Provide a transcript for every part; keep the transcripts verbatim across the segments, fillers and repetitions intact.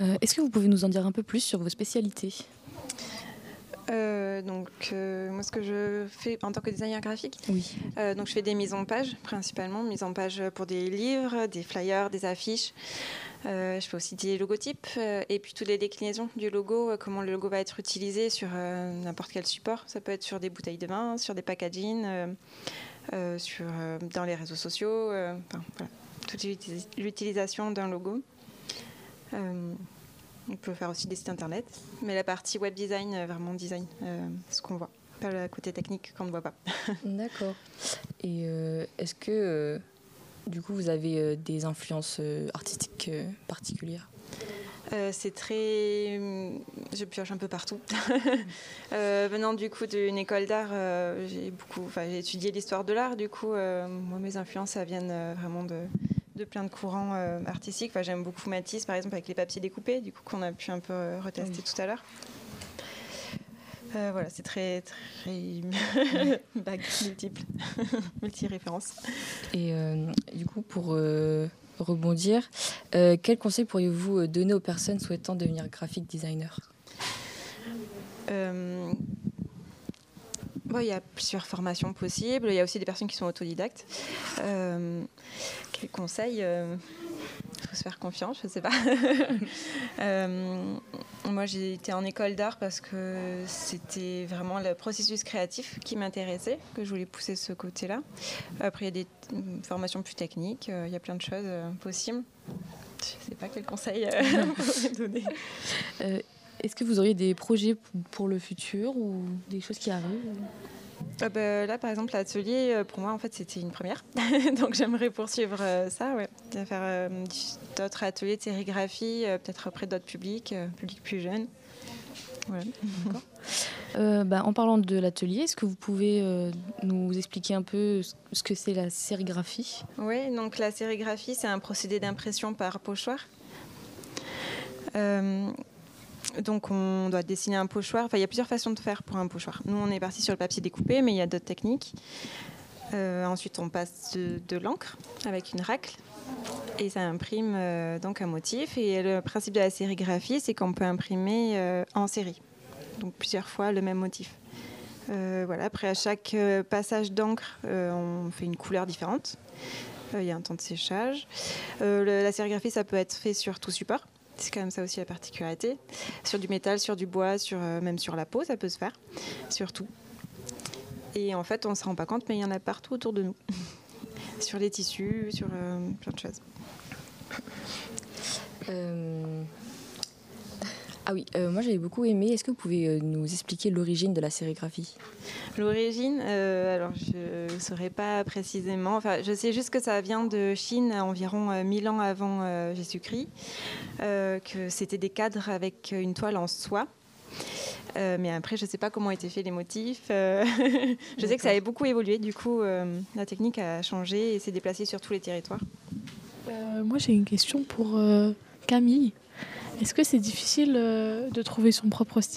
Euh, est-ce que vous pouvez nous en dire un peu plus sur vos spécialités ? Euh, donc, euh, moi, ce que je fais en tant que designer graphique, Oui. euh, donc je fais des mises en page, principalement, mises en page pour des livres, des flyers, des affiches. Euh, je fais aussi des logotypes euh, et puis toutes les déclinaisons du logo, euh, comment le logo va être utilisé sur euh, n'importe quel support. Ça peut être sur des bouteilles de vin, sur des packaging, euh, euh, sur, euh, dans les réseaux sociaux, euh, enfin, voilà, toute l'utilisation d'un logo. Euh, On peut faire aussi des sites internet, mais la partie web design, euh, vraiment design, euh, ce qu'on voit, pas le côté technique qu'on ne voit pas. D'accord. Et euh, est-ce que, euh, du coup, vous avez euh, des influences euh, artistiques euh, particulières ? Euh, c'est très... Je pioche un peu partout. euh, venant du coup d'une école d'art, euh, j'ai, beaucoup... enfin, j'ai étudié l'histoire de l'art, du coup, euh, moi, mes influences, ça viennent euh, vraiment de... de plein de courants euh, artistiques. Enfin, j'aime beaucoup Matisse, par exemple, avec les papiers découpés, du coup, qu'on a pu un peu euh, retester oui. tout à l'heure. Euh, voilà, c'est très, très vague, multiple, multi-références. Et euh, du coup, pour euh, rebondir, euh, quels conseils pourriez-vous donner aux personnes souhaitant devenir graphic designer ? euh, Bon, il y a plusieurs formations possibles. Il y a aussi des personnes qui sont autodidactes. Euh, quels conseils euh, Il faut se faire confiance, je ne sais pas. euh, moi, j'ai été en école d'art parce que c'était vraiment le processus créatif qui m'intéressait, que je voulais pousser ce côté-là. Après, il y a des formations plus techniques. Il y a plein de choses possibles. Je ne sais pas quels conseils euh, on pourrait donner. Euh, Est-ce que vous auriez des projets pour le futur ou des choses qui arrivent ? Euh, bah, là, par exemple, l'atelier, pour moi, en fait, c'était une première. Donc, j'aimerais poursuivre euh, ça, ouais. Faire euh, d'autres ateliers de sérigraphie, euh, peut-être auprès d'autres publics, euh, publics plus jeunes. Voilà. D'accord. Euh, bah, en parlant de l'atelier, est-ce que vous pouvez euh, nous expliquer un peu ce que c'est la sérigraphie ? Oui, donc la sérigraphie, c'est un procédé d'impression par pochoir. Euh, Donc, on doit dessiner un pochoir. Enfin, il y a plusieurs façons de faire pour un pochoir. Nous, on est parti sur le papier découpé, mais il y a d'autres techniques. Euh, ensuite, on passe de, de l'encre avec une racle et ça imprime euh, donc un motif. Et le principe de la sérigraphie, c'est qu'on peut imprimer euh, en série, donc plusieurs fois le même motif. Euh, voilà. Après, à chaque euh, passage d'encre, euh, on fait une couleur différente. Euh, il y a un temps de séchage. Euh, le, la sérigraphie, ça peut être fait sur tout support. C'est quand même ça aussi la particularité. Sur du métal, sur du bois, sur, euh, même sur la peau, ça peut se faire. Sur tout. Et en fait, on ne se rend pas compte, mais il y en a partout autour de nous. Sur les tissus, sur euh, plein de choses. Euh... Ah oui, euh, moi j'avais beaucoup aimé. Est-ce que vous pouvez euh, nous expliquer l'origine de la sérigraphie ? L'origine, euh, alors je ne saurais pas précisément. Enfin, je sais juste que ça vient de Chine environ euh, mille ans avant euh, Jésus-Christ, euh, que c'était des cadres avec une toile en soie. Euh, mais après, je ne sais pas comment étaient faits les motifs. Euh, je D'accord. sais que ça avait beaucoup évolué. Du coup, euh, la technique a changé et s'est déplacée sur tous les territoires. Euh, moi, j'ai une question pour euh, Camille. Est-ce que c'est difficile euh, de trouver son propre style ?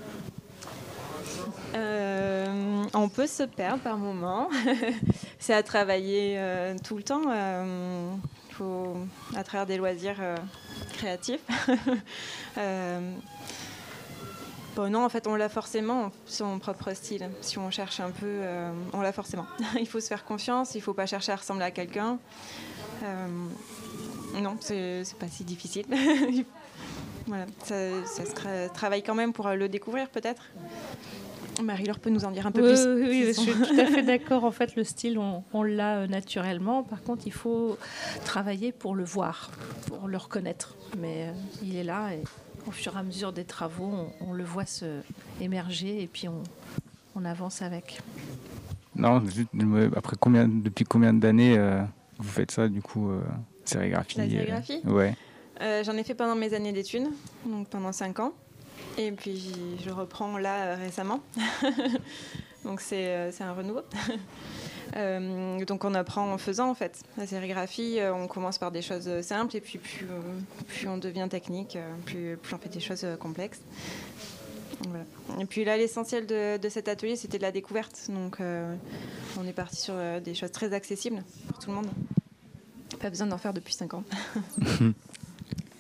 euh, On peut se perdre par moments. C'est à travailler euh, tout le temps. Euh, faut, à travers des loisirs euh, créatifs. euh, Bon, non, en fait, on l'a forcément, son propre style. Si on cherche un peu, euh, on l'a forcément. Il faut se faire confiance, il ne faut pas chercher à ressembler à quelqu'un. Euh, non, c'est, c'est pas si difficile. Voilà, ça, ça se tra- travaille quand même pour le découvrir, peut-être. Marie-Laure peut nous en dire un peu oui, plus. Oui, oui, je suis tout à fait d'accord. En fait, le style, on, on l'a naturellement. Par contre, il faut travailler pour le voir, pour le reconnaître. Mais euh, il est là et au fur et à mesure des travaux, on, on le voit se émerger et puis on, on avance avec. Non, juste, après combien, depuis combien d'années euh, vous faites ça, du coup, euh, sérigraphie La sérigraphie euh, Ouais. Euh, j'en ai fait pendant mes années d'études, donc pendant cinq ans. Et puis je reprends là euh, récemment. Donc c'est, euh, c'est un renouveau. euh, donc on apprend en faisant en fait. La sérigraphie, euh, on commence par des choses simples et puis plus, euh, plus on devient technique, euh, plus, plus on fait des choses euh, complexes. Voilà. Et puis là, l'essentiel de, de cet atelier, c'était de la découverte. Donc euh, on est parti sur euh, des choses très accessibles pour tout le monde. Pas besoin d'en faire depuis cinq ans.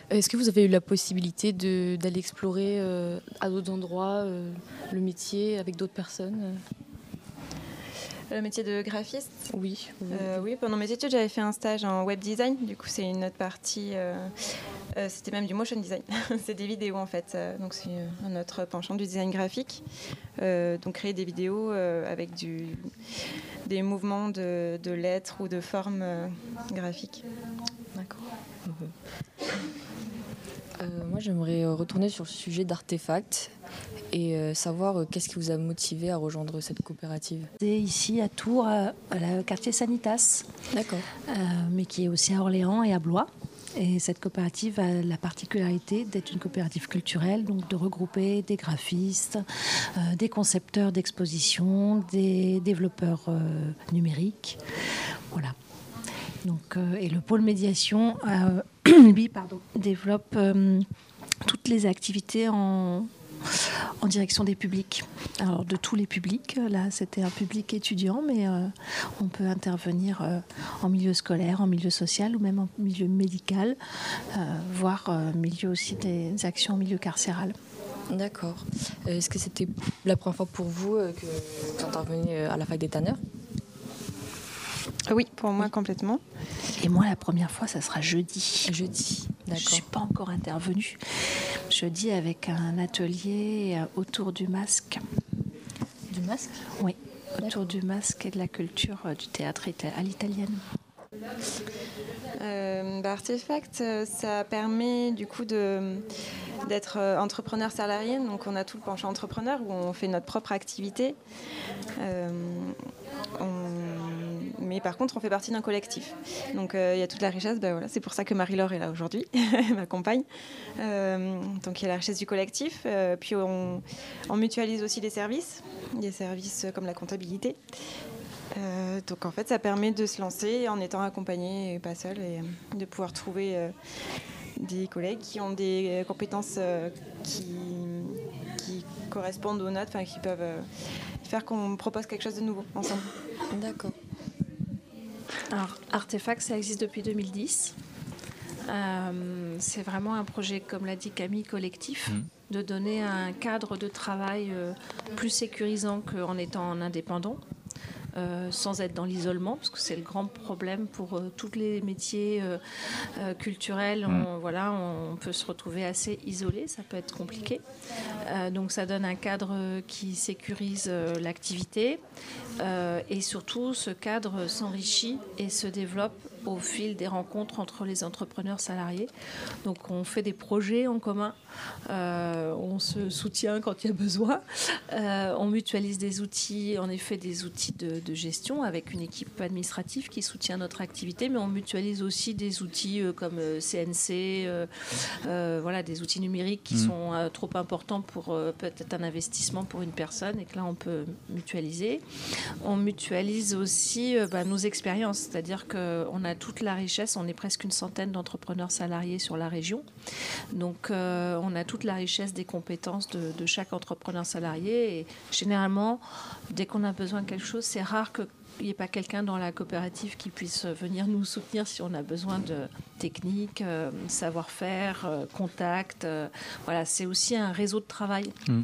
Est-ce que vous avez eu la possibilité de, d'aller explorer euh, à d'autres endroits euh, le métier avec d'autres personnes? Le métier de graphiste? Oui. Euh, oui, pendant mes études, j'avais fait un stage en web design. Du coup, c'est une autre partie. Euh, euh, c'était même du motion design. C'est des vidéos en fait. Euh, donc, c'est un autre penchant du design graphique. Euh, donc, créer des vidéos euh, avec du, des mouvements de, de lettres ou de formes euh, graphiques. D'accord. Mmh. Euh, moi, j'aimerais retourner sur le sujet d'Artefact et euh, savoir euh, qu'est-ce qui vous a motivé à rejoindre cette coopérative. C'est ici à Tours, à, à la quartier Sanitas, D'accord. euh, mais qui est aussi à Orléans et à Blois. Et cette coopérative a la particularité d'être une coopérative culturelle, donc de regrouper des graphistes, euh, des concepteurs d'expositions, des développeurs euh, numériques. Voilà. Donc, euh, et le pôle médiation, euh, lui, pardon, développe euh, toutes les activités en, en direction des publics. Alors, de tous les publics. Là, c'était un public étudiant, mais euh, on peut intervenir euh, en milieu scolaire, en milieu social ou même en milieu médical, euh, voire euh, milieu aussi des actions en milieu carcéral. D'accord. Est-ce que c'était la première fois pour vous euh, que vous interveniez à la fac des tanneurs? Oui, pour moi, complètement. Et moi, la première fois, ça sera jeudi. Jeudi, d'accord. Je ne suis pas encore intervenue. Jeudi, avec un atelier autour du masque. Du masque? Oui, autour du masque et de la culture du théâtre à l'italienne. Euh, bah, Artefact, ça permet du coup de, d'être entrepreneur salarié. Donc on a tout le penchant entrepreneur où on fait notre propre activité. Euh, on... Mais par contre, on fait partie d'un collectif. Donc il euh, y a toute la richesse. Bah, voilà, c'est pour ça que Marie-Laure est là aujourd'hui, ma compagne. Euh, donc il y a la richesse du collectif. Euh, puis on, on mutualise aussi des services, des services comme la comptabilité. Euh, donc en fait ça permet de se lancer en étant accompagné et pas seul et de pouvoir trouver euh, des collègues qui ont des compétences euh, qui, qui correspondent aux notes, enfin qui peuvent euh, faire qu'on propose quelque chose de nouveau ensemble. D'accord. Alors Artefact, ça existe depuis deux mille dix. Euh, c'est vraiment un projet, comme l'a dit Camille, collectif, mmh. de donner un cadre de travail euh, plus sécurisant qu'en étant en indépendant. Euh, sans être dans l'isolement, parce que c'est le grand problème pour euh, tous les métiers euh, euh, culturels. On, mmh. voilà, on peut se retrouver assez isolé, ça peut être compliqué. Euh, donc ça donne un cadre qui sécurise euh, l'activité euh, et surtout ce cadre s'enrichit et se développe au fil des rencontres entre les entrepreneurs salariés. Donc on fait des projets en commun, euh, on se soutient quand il y a besoin, euh, on mutualise des outils, en effet des outils de, de gestion avec une équipe administrative qui soutient notre activité, mais on mutualise aussi des outils euh, comme euh, C N C, euh, euh, voilà, des outils numériques qui mmh. sont euh, trop importants pour euh, peut-être un investissement pour une personne et que là on peut mutualiser. On mutualise aussi euh, bah, nos expériences, c'est-à-dire qu'on a toute la richesse, on est presque une centaine d'entrepreneurs salariés sur la région, donc euh, on a toute la richesse des compétences de, de chaque entrepreneur salarié et généralement dès qu'on a besoin de quelque chose, c'est rare qu'il n'y ait pas quelqu'un dans la coopérative qui puisse venir nous soutenir si on a besoin de technique, euh, savoir-faire, euh, contact, euh, voilà, c'est aussi un réseau de travail. Mmh.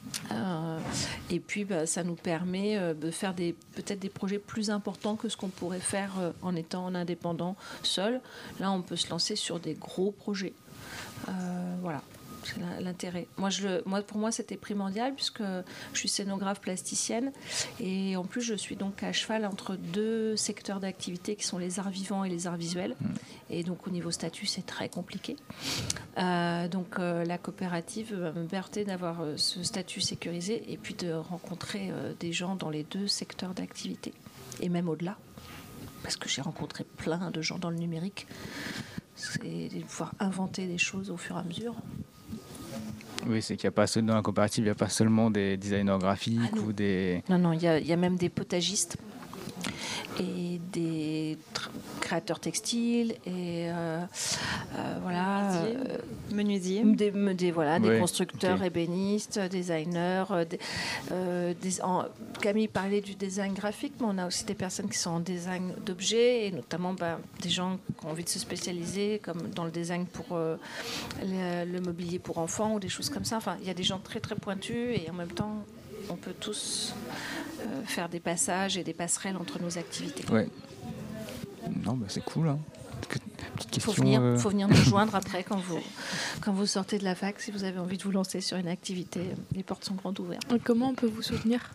Euh, et puis bah, ça nous permet euh, de faire des, peut-être des projets plus importants que ce qu'on pourrait faire euh, en étant en indépendant seul. Là on peut se lancer sur des gros projets, euh, voilà, c'est l'intérêt. Moi, je, moi, pour moi c'était primordial puisque je suis scénographe plasticienne et en plus je suis donc à cheval entre deux secteurs d'activité qui sont les arts vivants et les arts visuels. Mmh. Et donc au niveau statut c'est très compliqué. Euh, donc euh, la coopérative me permettait d'avoir euh, ce statut sécurisé et puis de rencontrer euh, des gens dans les deux secteurs d'activité et même au-delà parce que j'ai rencontré plein de gens dans le numérique. C'est de pouvoir inventer des choses au fur et à mesure. Oui, c'est qu'il n'y a pas dans la coopérative, il n'y a pas seulement des designers graphiques ah ou des... Non, non, il y a, il y a même des potagistes et des créateurs textiles et euh, euh, voilà, euh, Menuisier. Des, des, voilà, des Ouais, constructeurs, ok. ébénistes, designers. euh, des, euh, des- en- Camille parlait du design graphique, mais on a aussi des personnes qui sont en design d'objets, et notamment ben, des gens qui ont envie de se spécialiser, comme dans le design pour euh, le, le mobilier pour enfants ou des choses comme ça. Enfin, il y a des gens très très pointus, et en même temps, on peut tous euh, faire des passages et des passerelles entre nos activités. Ouais. Non, bah c'est cool. Hein. Que- Petite Il faut question. venir, euh, faut venir nous joindre après quand vous, quand vous sortez de la fac, si vous avez envie de vous lancer sur une activité. Les portes sont grandes ouvertes. Et comment on peut vous soutenir?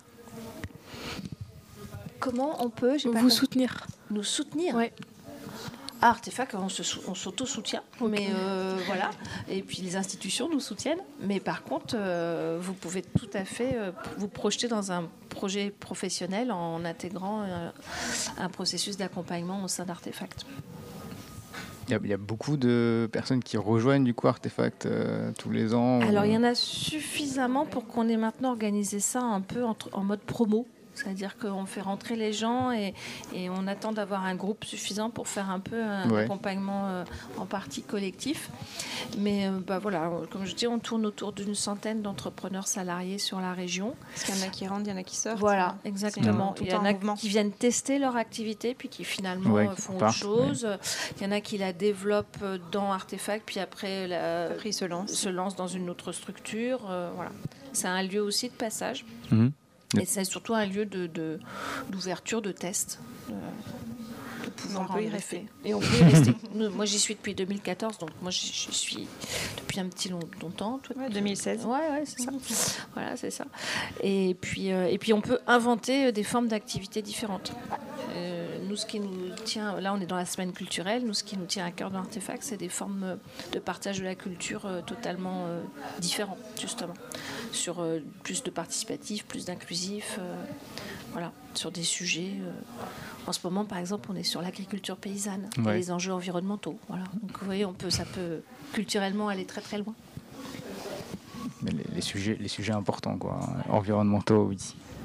Comment on peut j'ai pas Vous compris. soutenir. Nous soutenir? Ouais. À Artefact, on, se sou- on s'auto-soutient, mais euh, voilà. Et puis les institutions nous soutiennent. Mais par contre, euh, vous pouvez tout à fait euh, vous projeter dans un projet professionnel en intégrant euh, un processus d'accompagnement au sein d'Artefact. Il y, a- il y a beaucoup de personnes qui rejoignent du coup Artefact euh, tous les ans. Alors, il y en a. a suffisamment pour qu'on ait maintenant organisé ça un peu en, en mode promo. C'est-à-dire qu'on fait rentrer les gens et, et on attend d'avoir un groupe suffisant pour faire un peu un Ouais. accompagnement euh, en partie collectif. Mais euh, bah, voilà, comme je dis, on tourne autour d'une centaine d'entrepreneurs salariés sur la région. Parce qu'il y en a qui rentrent, il y en a qui sortent. Voilà, exactement. C'est tout Il y en en a mouvement. qui viennent tester leur activité, puis qui finalement Ouais, euh, qui font autre partent, chose. Il y en a qui la développent dans Artefact, puis après la, Après, ils se lancent. se lancent dans une autre structure. euh, voilà. C'est un lieu aussi de passage. Mhm. Et c'est surtout un lieu de, de- d'ouverture, de test. euh, de pouvoir On peut y en rester. effet. Et on peut y rester. Nous, moi, j'y suis depuis deux mille quatorze, donc moi, j'y j'y suis depuis un petit long- longtemps. Toi, Ouais, deux mille seize. Ouais, ouais, c'est ça. Voilà, c'est ça. Et puis, euh, et puis, on peut inventer des formes d'activités différentes. Euh, nous, ce qui nous tient, là, on est dans la semaine culturelle. Nous, ce qui nous tient à cœur dans Artefact, c'est des formes euh, de partage de la culture euh, totalement euh, différentes, justement, sur euh, plus de participatif, plus d'inclusif, euh, voilà, sur des sujets. euh, En ce moment, par exemple, on est sur l'agriculture paysanne et Ouais. les enjeux environnementaux. Voilà. Donc, vous voyez, on peut, ça peut culturellement aller très très loin. Mais les, les sujets, les sujets importants, quoi. Environnementaux, oui.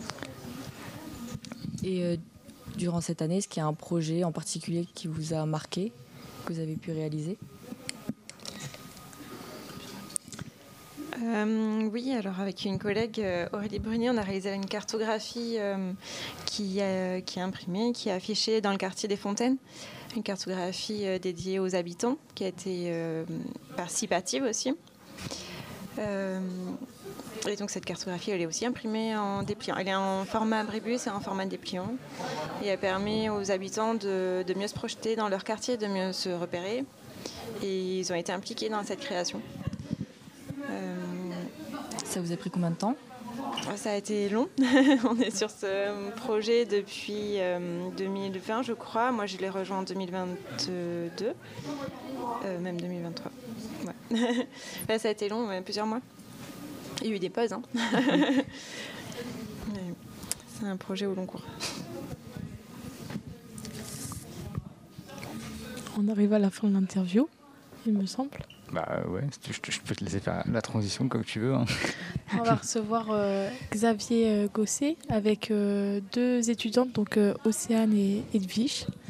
Et euh, durant cette année, est-ce qu'il y a un projet en particulier qui vous a marqué, que vous avez pu réaliser? Euh, oui, alors avec une collègue, euh, Aurélie Brunier, on a réalisé une cartographie euh, qui, euh, qui est imprimée, qui est affichée dans le quartier des Fontaines. Une cartographie euh, dédiée aux habitants, qui a été euh, participative aussi. Euh, et donc cette cartographie, elle est aussi imprimée en dépliant. Elle est en format abribus et en format dépliant. Et elle permet aux habitants de, de mieux se projeter dans leur quartier, de mieux se repérer. Et ils ont été impliqués dans cette création. Euh, Ça vous a pris combien de temps? Ça a été long. On est sur ce projet depuis euh, deux mille vingt, je crois. Moi, je l'ai rejoint en deux mille vingt-deux, euh, même deux mille vingt-trois. Ouais. Là, ça a été long, ouais, plusieurs mois. Il y a eu des pauses. Hein. Mais c'est un projet au long cours. On arrive à la fin de l'interview, il me semble. Bah ouais, si tu- je, te- je peux te laisser faire la transition comme tu veux. Hein. On va recevoir euh, Xavier euh, Gosset avec euh, deux étudiantes, donc euh, Océane et Edwige.